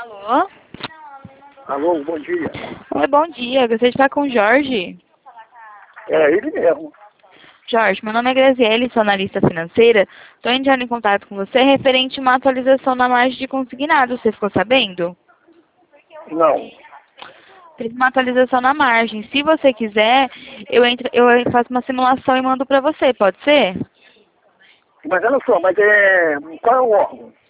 Alô? Alô, bom dia. Oi, bom dia. Gostaria de falar com o Jorge. É ele mesmo. Jorge, meu nome é Graziele, sou analista financeira. Estou entrando em contato com você referente a uma atualização na margem de consignado. Você ficou sabendo? Não. Teve uma atualização na margem. Se você quiser, eu faço uma simulação e mando para você, pode ser? Mas olha só, qual é o órgão?